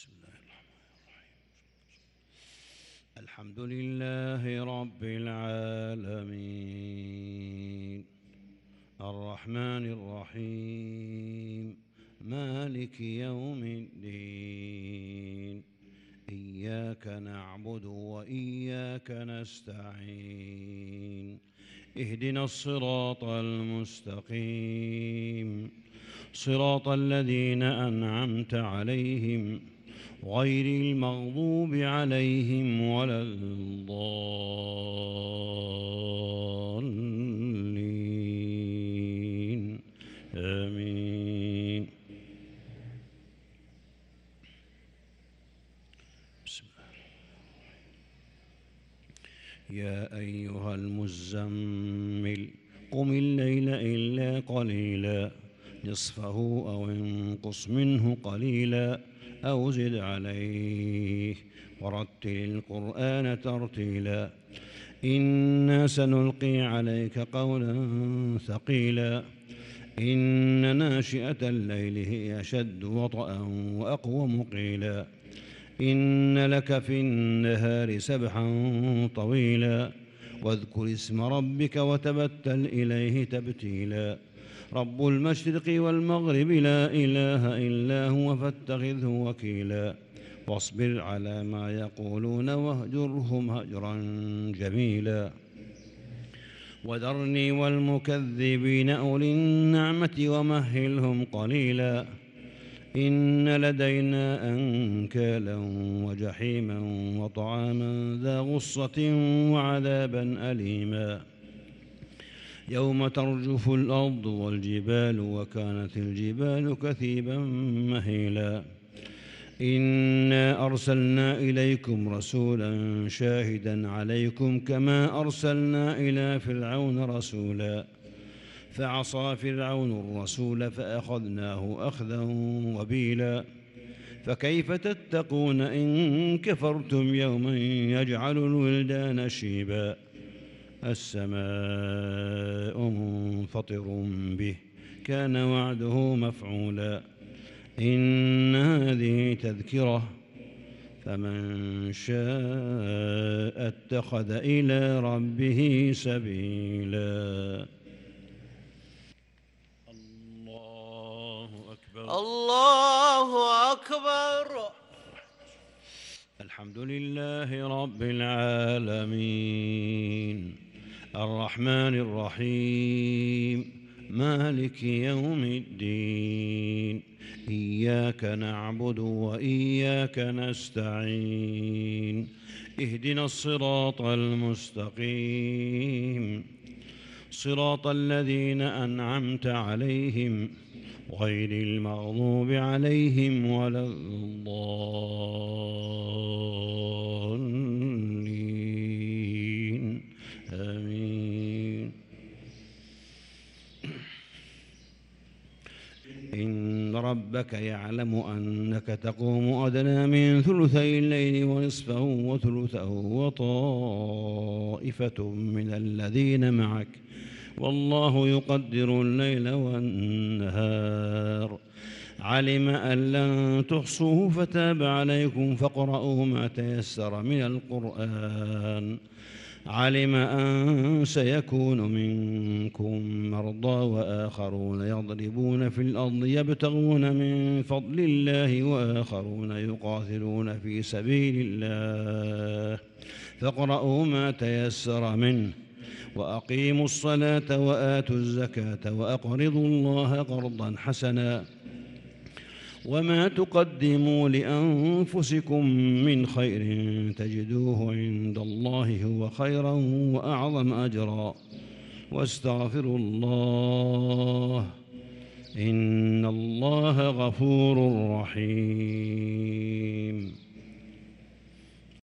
بسم الله الرحمن الرحيم. الحمد لله رب العالمين الرحمن الرحيم مالك يوم الدين إياك نعبد وإياك نستعين اهدنا الصراط المستقيم صراط الذين أنعمت عليهم غير المغضوب عليهم ولا الضالين آمين. بسم الله. يا أيها المزمل قم الليل إلا قليلا نصفه أو انقص منه قليلا أو زد عليه ورتل القرآن ترتيلا إنا سنلقي عليك قولا ثقيلا إن ناشئة الليل هي أشد وطئا وأقوم قيلا إن لك في النهار سبحا طويلا واذكر اسم ربك وتبتل إليه تبتيلا رب المشرق والمغرب لا إله إلا هو فاتخذه وكيلا واصبر على ما يقولون واهجرهم هجرا جميلا وذرني والمكذبين أولي النعمة ومهلهم قليلا إن لدينا أنكالا وجحيما وطعاما ذا غصة وعذابا أليما يوم ترجف الأرض والجبال وكانت الجبال كثيبا مهيلا إنا أرسلنا إليكم رسولا شاهدا عليكم كما أرسلنا إلى فرعون رسولا فعصى فرعون الرسول فأخذناه أخذا وبيلا فكيف تتقون إن كفرتم يوما يجعل الولدان شيبا السماء منفطر به كان وعده مفعولا إن هذه تذكرة فمن شاء اتخذ إلى ربه سبيلا. الله أكبر الله أكبر. الحمد لله رب العالمين الرحمن الرحيم مالك يوم الدين إياك نعبد وإياك نستعين اهدنا الصراط المستقيم صراط الذين أنعمت عليهم غير المغضوب عليهم ولا الضالين آمين. إن ربك يعلم أنك تقوم أدنى من ثلثي الليل ونصفه وثلثه وطائفة من الذين معك والله يقدر الليل والنهار علم أن لن تحصوه فتاب عليكم فاقرؤوا ما تيسر من القرآن علم أن سيكون منكم مرضى وآخرون يضربون في الأرض يبتغون من فضل الله وآخرون يقاتلون في سبيل الله فاقرؤوا ما تيسر منه وأقيموا الصلاة وآتوا الزكاة وأقرضوا الله قرضا حسنا وما تقدموا لأنفسكم من خير تجدوه عند الله هو خيرا وأعظم أجرا واستغفروا الله إن الله غفور رحيم.